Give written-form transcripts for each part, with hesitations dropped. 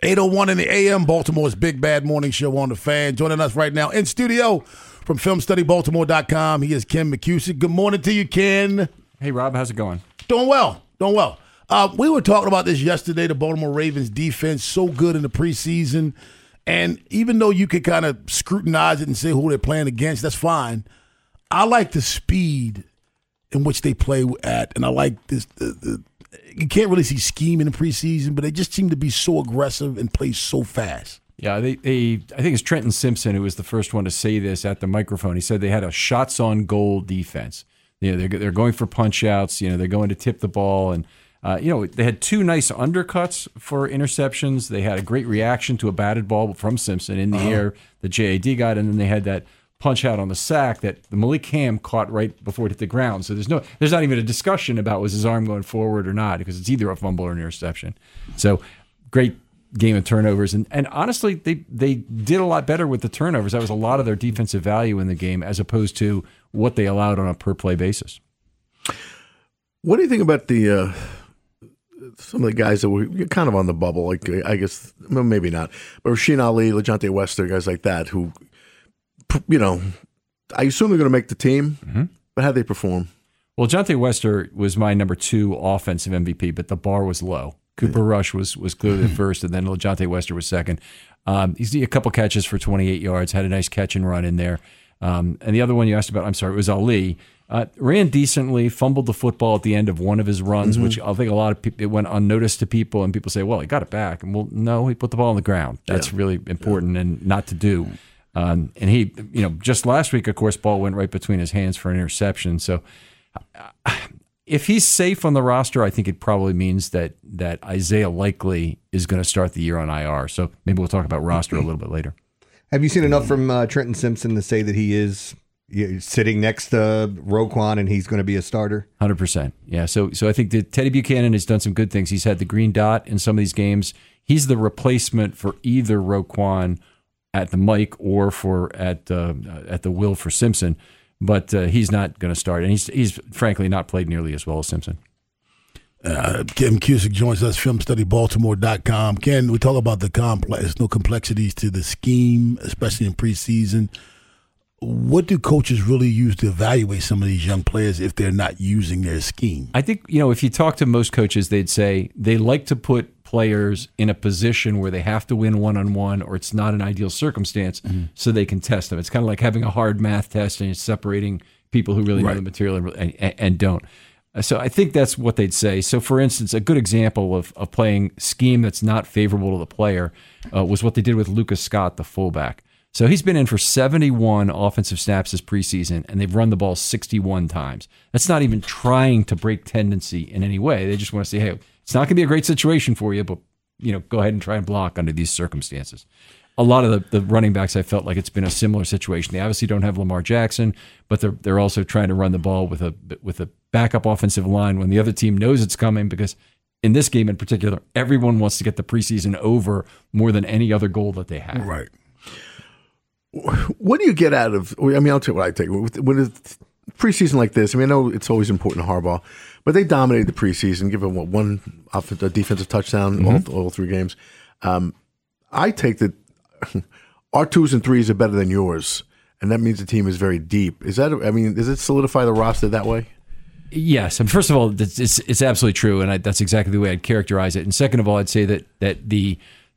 8:01 in the a.m., Baltimore's Big Bad Morning Show on the Fan. Joining us right now in studio from FilmStudyBaltimore.com, he is Ken McCusick. Good morning to you, Ken. Hey, Rob, how's it going? Doing well. We were talking about this yesterday, the Baltimore Ravens defense, so good in the preseason. And even though you could kind of scrutinize it and say who they're playing against, that's fine. I like the speed in which they play at, and I like this. You can't really see scheme in the preseason, but they just seem to be so aggressive and play so fast. Yeah, I think it's Trenton Simpson who was the first one to say this at the microphone. He said they had a shots on goal defense. They're going for punch outs. They're going to tip the ball, and they had two nice undercuts for interceptions. They had a great reaction to a batted ball from Simpson in the air that JAD got, and then they had that punch out on the sack that Malik Ham caught right before it hit the ground. So there's not even a discussion about was his arm going forward or not, because it's either a fumble or an interception. So great game of turnovers, and honestly, they did a lot better with the turnovers. That was a lot of their defensive value in the game, as opposed to what they allowed on a per play basis. What do you think about the some of the guys that were kind of on the bubble? Like, I guess maybe not, but Rasheen Ali, LeJounte Wester, guys like that who, I assume they're going to make the team, but how'd they perform? Well, LeJounte Wester was my number 2 offensive MVP, but the bar was low. Cooper Rush was clearly the first, and then LeJounte Wester was second. He's a couple catches for 28 yards, had a nice catch and run in there. And the other one you asked about, it was Ali. Ran decently, fumbled the football at the end of one of his runs, which I think a lot of people, it went unnoticed to people, and people say, well, he got it back. And well, no, he put the ball on the ground. That's really important and not to do. And he, just last week, of course, ball went right between his hands for an interception. So if he's safe on the roster, I think it probably means that Isaiah Likely is going to start the year on IR. So maybe we'll talk about roster a little bit later. Have you seen enough from Trenton Simpson to say that he is sitting next to Roquan and he's going to be a starter? 100%. Yeah. So I think that Teddy Buchanan has done some good things. He's had the green dot in some of these games. He's the replacement for either Roquan at the mic or at the will for Simpson, but he's not going to start, and he's frankly not played nearly as well as Simpson. Ken McCusick joins us, FilmStudyBaltimore.com. Ken, we talk about there's no complexities to the scheme, especially in preseason. What do coaches really use to evaluate some of these young players if they're not using their scheme? I think, if you talk to most coaches, they'd say they like to put players in a position where they have to win one-on-one, or it's not an ideal circumstance, so they can test them. It's kind of like having a hard math test and it's separating people who really know the material and don't. So I think that's what they'd say. So, for instance, a good example of playing scheme that's not favorable to the player was what they did with Lucas Scott, the fullback. So he's been in for 71 offensive snaps this preseason, and they've run the ball 61 times. That's not even trying to break tendency in any way. They just want to say, hey, it's not going to be a great situation for you, but go ahead and try and block under these circumstances. A lot of the running backs, I felt like it's been a similar situation. They obviously don't have Lamar Jackson, but they're also trying to run the ball with a backup offensive line when the other team knows it's coming, because in this game in particular, everyone wants to get the preseason over more than any other goal that they have. Right. What do you get out of? I mean, I'll tell you what I take. When it's preseason like this, I mean, I know it's always important to Harbaugh, but they dominated the preseason, given one defensive touchdown all 3 games. I take that our 2s and 3s are better than yours, and that means the team is very deep. Does it solidify the roster that way? Yes, and first of all, it's absolutely true, and that's exactly the way I'd characterize it. And second of all, I'd say that the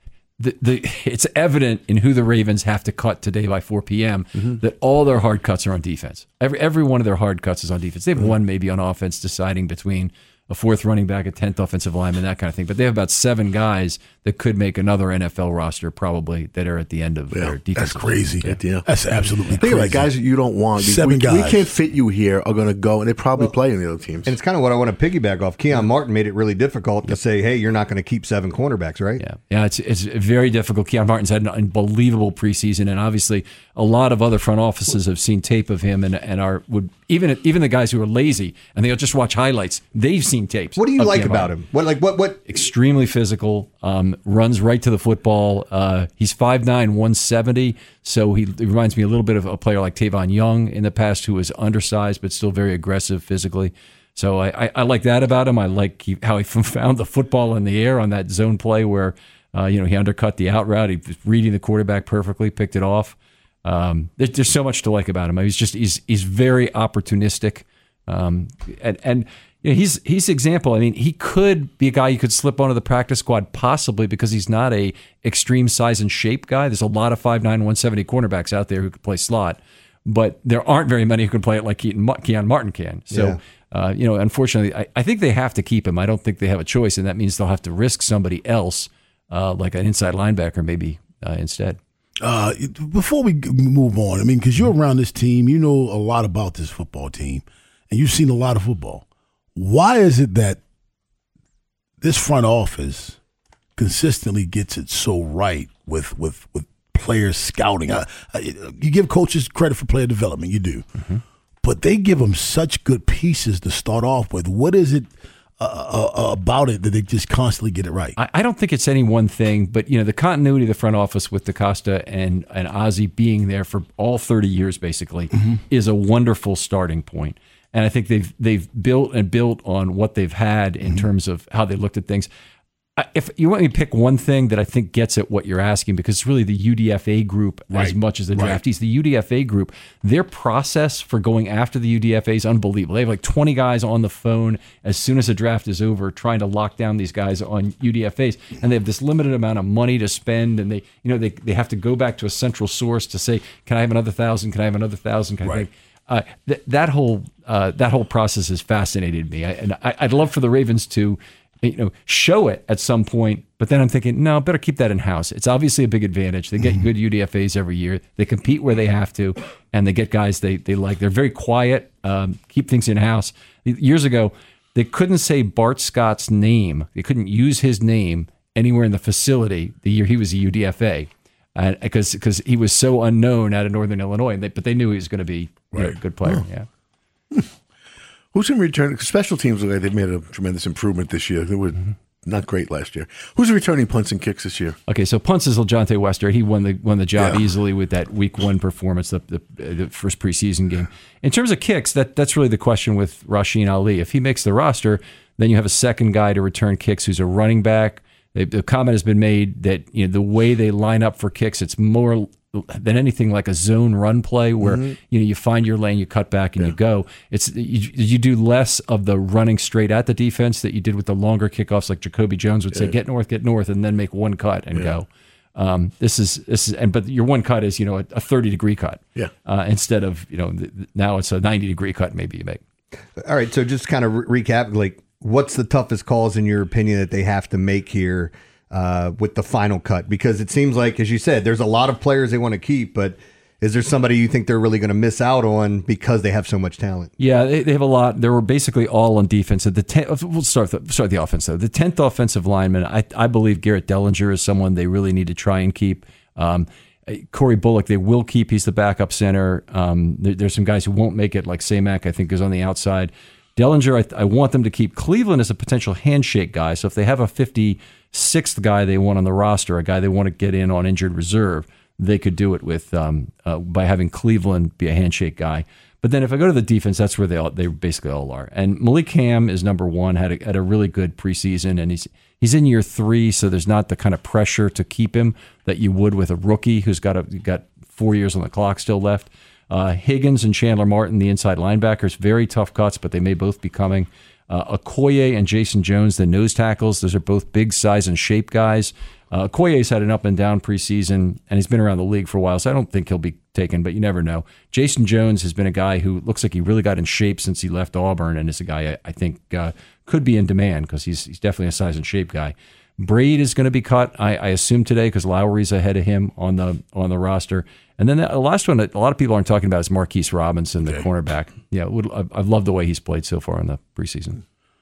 it's evident in who the Ravens have to cut today by 4 p.m. That all their hard cuts are on defense. Every one of their hard cuts is on defense. They have one maybe on offense, deciding between a 4th running back, a 10th offensive lineman, that kind of thing. But they have about 7 guys that could make another NFL roster probably that are at the end of their defense. That's crazy. Yeah. That's absolutely crazy. Think about guys that you don't want. 7 guys. We can't fit you here are going to go, and they probably play in the other teams. And it's kind of what I want to piggyback off. Keon Martin made it really difficult to say, hey, you're not going to keep 7 cornerbacks, right? Yeah, it's very difficult. Keon Martin's had an unbelievable preseason, and obviously a lot of other front offices have seen tape of him and would even the guys who are lazy and they'll just watch highlights. They've seen tapes. What do you like about him? What? Extremely physical. Runs right to the football. He's 5'9", 170, so he reminds me a little bit of a player like Tavon Young in the past, who was undersized but still very aggressive physically. So I like that about him. I like how he found the football in the air on that zone play where He undercut the out route. He was reading the quarterback perfectly, picked it off. There's so much to like about him. He's very opportunistic, and he's example. I mean, he could be a guy you could slip onto the practice squad possibly because he's not a extreme size and shape guy. There's a lot of 5'9", 170 cornerbacks out there who could play slot, but there aren't very many who can play it like Keon Martin can. So, unfortunately, I think they have to keep him. I don't think they have a choice, and that means they'll have to risk somebody else, like an inside linebacker maybe instead. Before we move on, I mean, because you're around this team, you know a lot about this football team, and you've seen a lot of football. Why is it that this front office consistently gets it so right with players scouting? You give coaches credit for player development, you do, but they give them such good pieces to start off with. What is it about it that they just constantly get it right? I don't think it's any one thing, but the continuity of the front office with DaCosta and Ozzie being there for all 30 years basically is a wonderful starting point. And I think they've built on what they've had in terms of how they looked at things. If you want me to pick one thing that I think gets at what you're asking, because it's really the UDFA group as much as the draftees. The UDFA group, their process for going after the UDFA is unbelievable. They have like 20 guys on the phone as soon as the draft is over trying to lock down these guys on UDFAs. And they have this limited amount of money to spend, and they have to go back to a central source to say, can I have another 1,000? Can I have another 1,000? Kind of thing. That whole process has fascinated me, and I'd love for the Ravens to, show it at some point. But then I'm thinking, no, better keep that in house. It's obviously a big advantage. They get good UDFAs every year. They compete where they have to, and they get guys they like. They're very quiet. Keep things in house. Years ago, they couldn't say Bart Scott's name. They couldn't use his name anywhere in the facility the year he was a UDFA. Because he was so unknown out of Northern Illinois, but they knew he was going to be a good player. Yeah. Who's in return? Special teams look like they've made a tremendous improvement this year. They were not great last year. Who's returning punts and kicks this year? Okay, so punts is LaJohntay Wester. He won the job easily with that Week 1 performance, the first preseason game. In terms of kicks, that's really the question with Rasheen Ali. If he makes the roster, then you have a second guy to return kicks who's a running back. The comment has been made that the way they line up for kicks, it's more than anything like a zone run play where you find your lane, you cut back, and you go. It's you do less of the running straight at the defense that you did with the longer kickoffs, like Jacoby Jones would say, get north, and then make one cut and go. But your one cut is a 30-degree cut. Instead of now it's a 90-degree cut maybe you make. All right, so just kind of recap, like, what's the toughest calls in your opinion that they have to make here with the final cut? Because it seems like, as you said, there's a lot of players they want to keep, but is there somebody you think they're really going to miss out on because they have so much talent? Yeah, they have a lot. They were basically all on defense. We'll start the offense, though. The 10th offensive lineman, I believe Garrett Dellinger is someone they really need to try and keep. Corey Bullock, they will keep. He's the backup center. There's some guys who won't make it, like Samac, I think, is on the outside. Dellinger, I want them to keep. Cleveland as a potential handshake guy. So if they have a 56th guy they want on the roster, a guy they want to get in on injured reserve, they could do it with by having Cleveland be a handshake guy. But then if I go to the defense, that's where they basically all are. And Malik Ham is number one. Had a really good preseason, and he's in year 3, so there's not the kind of pressure to keep him that you would with a rookie who's got 4 years on the clock still left. Higgins and Chandler Martin, the inside linebackers, very tough cuts, but they may both be coming. Okoye and Jason Jones, the nose tackles, those are both big size and shape guys. Okoye's had an up and down preseason, and he's been around the league for a while, so I don't think he'll be taken, but you never know. Jason Jones has been a guy who looks like he really got in shape since he left Auburn, and is a guy I think could be in demand because he's definitely a size and shape guy. Braid is going to be cut, I assume, today because Lowry's ahead of him on the roster. And then the last one that a lot of people aren't talking about is Marquise Robinson, the cornerback. Yeah, I've loved the way he's played so far in the preseason.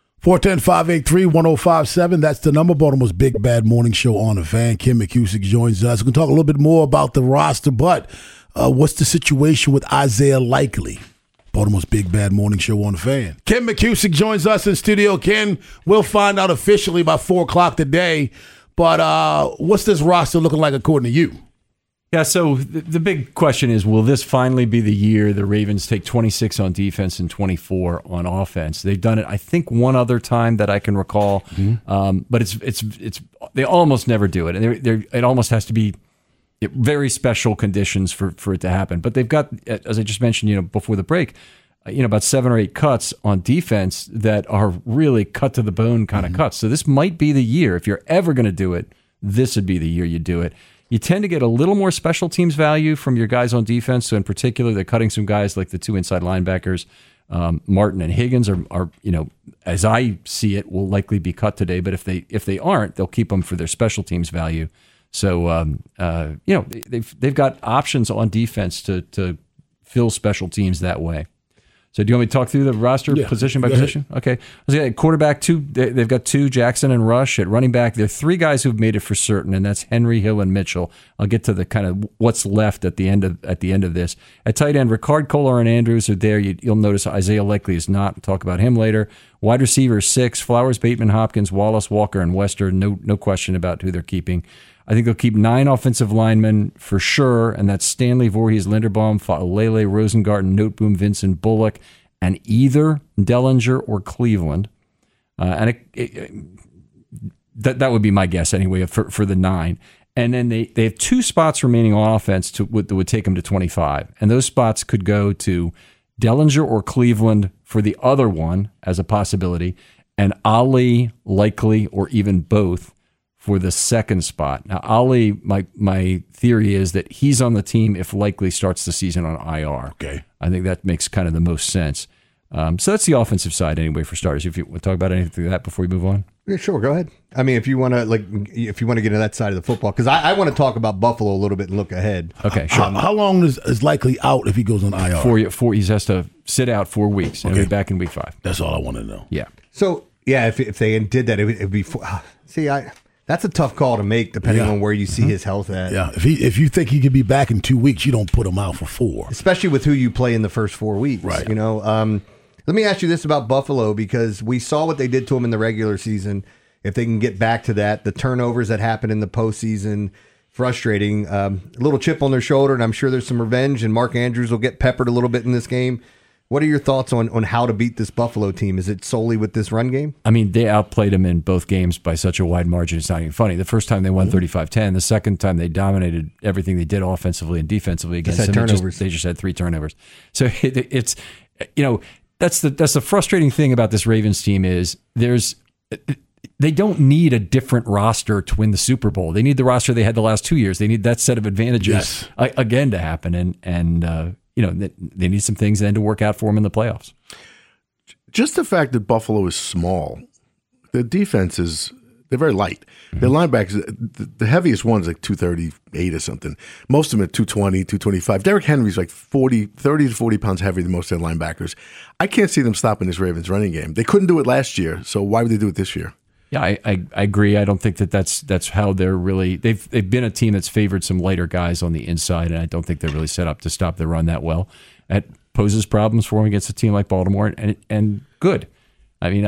410-583-1057. That's the number. Baltimore's Big Bad Morning Show on the Fan. Kim McCusick joins us. We're going to talk a little bit more about the roster, but what's the situation with Isaiah Likely? Baltimore's Big Bad Morning Show on the Fan. Kim McCusick joins us in studio. Ken, we'll find out officially by 4 o'clock today, but what's this roster looking like according to you? Yeah, so the big question is, will this finally be the year the Ravens take 26 on defense and 24 on offense? They've done it, I think, one other time that I can recall, but it's they almost never do it, and it almost has to be very special conditions for it to happen. But they've got, as I just mentioned, before the break, about 7 or 8 cuts on defense that are really cut to the bone kind of cuts. So this might be the year. If you're ever going to do it, this would be the year you do it. You tend to get a little more special teams value from your guys on defense. So in particular, they're cutting some guys like the 2 inside linebackers. Martin and Higgins are as I see it, will likely be cut today. But if they aren't, they'll keep them for their special teams value. So they've got options on defense to fill special teams that way. So do you want me to talk through the roster position by position? Okay. Quarterback, they've got 2, Jackson and Rush. At running back, there are 3 guys who've made it for certain, and that's Henry, Hill, and Mitchell. I'll get to the kind of what's left at the end of this. At tight end, Ricard, Kolar, and Andrews are there. You'll notice Isaiah Likely is not. We'll talk about him later. Wide receiver, 6, Flowers, Bateman, Hopkins, Wallace, Walker, and Wester. No question about who they're keeping. I think they'll keep 9 offensive linemen for sure, and that's Stanley, Voorhees, Linderbaum, Fa'alele, Rosengarten, Noteboom, Vincent, Bullock, and either Dellinger or Cleveland. That would be my guess anyway for the 9. And then they have 2 spots remaining on offense that would take them to 25. And those spots could go to Dellinger or Cleveland for the other one as a possibility, and Ali, Likely, or even both for the second spot. Now, Ali, my theory is that he's on the team if Likely starts the season on IR. Okay. I think that makes kind of the most sense. So that's the offensive side anyway for starters. If you want to talk about anything like that before we move on. Yeah, sure. Go ahead. I mean, if you want to get into that side of the football, because I want to talk about Buffalo a little bit and look ahead. Okay, sure. How long is Likely out if he goes on IR? He has to sit out 4 weeks and he'll be back in week 5. That's all I want to know. Yeah. So yeah, if they did that, it'd be. That's a tough call to make depending on where you see his health at. Yeah, if you think he could be back in 2 weeks, you don't put him out for 4. Especially with who you play in the first 4 weeks. Right. Let me ask you this about Buffalo, because we saw what they did to him in the regular season. If they can get back to that, the turnovers that happened in the postseason, frustrating. A little chip on their shoulder, and I'm sure there's some revenge, and Mark Andrews will get peppered a little bit in this game. What are your thoughts on how to beat this Buffalo team? Is it solely with this run game? I mean, they outplayed them in both games by such a wide margin. It's not even funny. The first time they won 35-10. The second time they dominated everything they did offensively and defensively against them. They just had 3 turnovers. So it's that's the frustrating thing about this Ravens team is they don't need a different roster to win the Super Bowl. They need the roster they had the last 2 years. They need that set of advantages again to happen, and they need some things then to work out for them in the playoffs. Just the fact that Buffalo is small, the defense they're very light. Their linebackers, the heaviest one's like 238 or something. Most of them are 220, 225. Derrick Henry's like 30 to 40 pounds heavier than most of their linebackers. I can't see them stopping this Ravens running game. They couldn't do it last year, so why would they do it this year? Yeah, I agree. I don't think that's how they're really. They've been a team that's favored some lighter guys on the inside, and I don't think they're really set up to stop the run that well. That poses problems for them against a team like Baltimore, and good. I mean,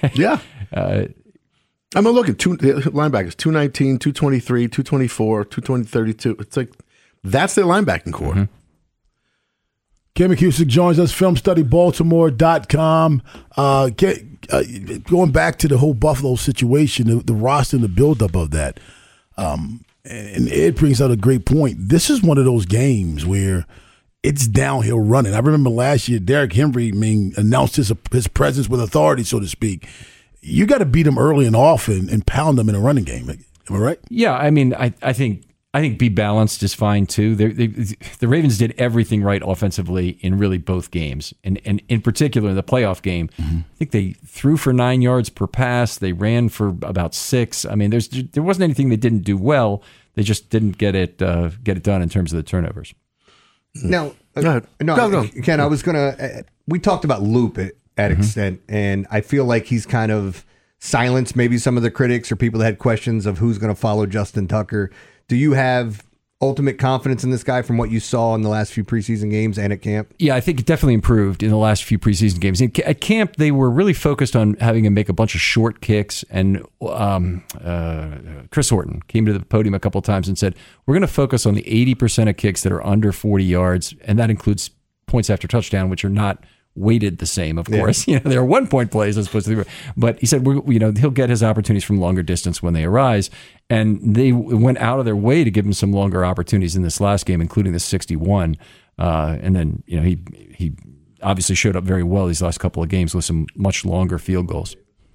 I mean, look at linebackers: 219, 223, 224, 220, 32. It's like that's their linebacking core. Mm-hmm. Kim McCusick joins us, filmstudybaltimore.com. Going back to the whole Buffalo situation, the roster and the buildup of that, and Ed brings out a great point. This is one of those games where it's downhill running. I remember last year, Derrick Henry announced his presence with authority, so to speak. You got to beat them early and often and pound them in a running game. Am I right? Yeah, I mean, I think be balanced is fine too. The Ravens did everything right offensively in really both games, and in particular in the playoff game. Mm-hmm. I think they threw for 9 yards per pass. They ran for about 6. I mean, there wasn't anything they didn't do well. They just didn't get it done in terms of the turnovers. Now, Ken, I was gonna. We talked about Loop at extent, and I feel like he's kind of silenced maybe some of the critics or people that had questions of who's going to follow Justin Tucker. Do you have ultimate confidence in this guy from what you saw in the last few preseason games and at camp? Yeah, I think it definitely improved in the last few preseason games. At camp, they were really focused on having him make a bunch of short kicks. And Chris Horton came to the podium a couple of times and said, we're going to focus on the 80% of kicks that are under 40 yards, and that includes points after touchdown, which are not weighted the same, of course. You know, there are 1 point plays as opposed to but he said, he'll get his opportunities from longer distance when they arise. And they went out of their way to give him some longer opportunities in this last game, including the 61. And then, he obviously showed up very well these last couple of games with some much longer field goals.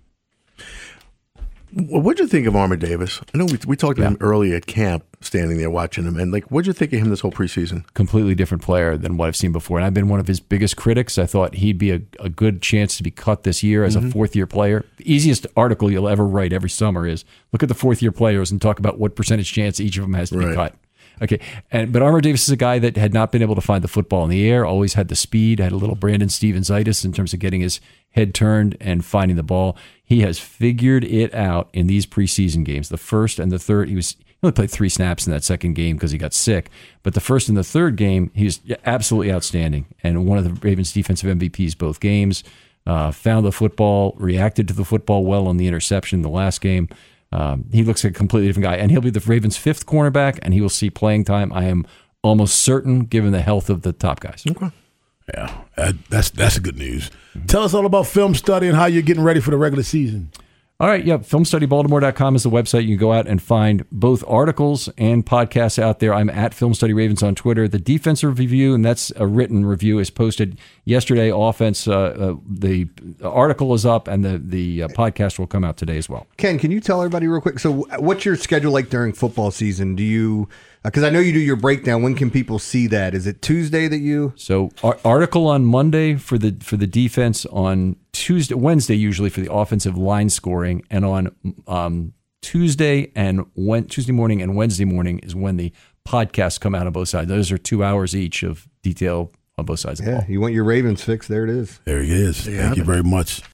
Well, what'd you think of Armour Davis? I know we talked to him early at camp, standing there watching him, and what'd you think of him this whole preseason? Completely different player than what I've seen before, and I've been one of his biggest critics. I thought he'd be a good chance to be cut this year as a fourth-year player. The easiest article you'll ever write every summer is look at the fourth-year players and talk about what percentage chance each of them has to be cut. Okay, but Armour Davis is a guy that had not been able to find the football in the air, always had the speed, had a little Brandon Stevens-itis in terms of getting his head turned and finding the ball. He has figured it out in these preseason games. The first and the third, he only played 3 snaps in that second game because he got sick. But the first and the third game, he was absolutely outstanding. And one of the Ravens defensive MVPs both games, found the football, reacted to the football well on the interception in the last game. He looks like a completely different guy. And he'll be the Ravens' 5th cornerback, and he will see playing time, I am almost certain, given the health of the top guys. Okay. Yeah, that's good news. Tell us all about film study and how you're getting ready for the regular season. All right, filmstudybaltimore.com is the website. You can go out and find both articles and podcasts out there. I'm at Film Study Ravens on Twitter. The defensive review, and that's a written review, is posted yesterday. Offense, the article is up, and the podcast will come out today as well. Ken, can you tell everybody real quick? So what's your schedule like during football season? Do you... Because I know you do your breakdown. When can people see that? Is it Tuesday that you? So article on Monday for the defense, on Wednesday usually for the offensive line scoring, and on Tuesday morning and Wednesday morning is when the podcasts come out on both sides. Those are 2 hours each of detail on both sides of the ball. You want your Ravens fix? There it is. There he is. Thank you very much.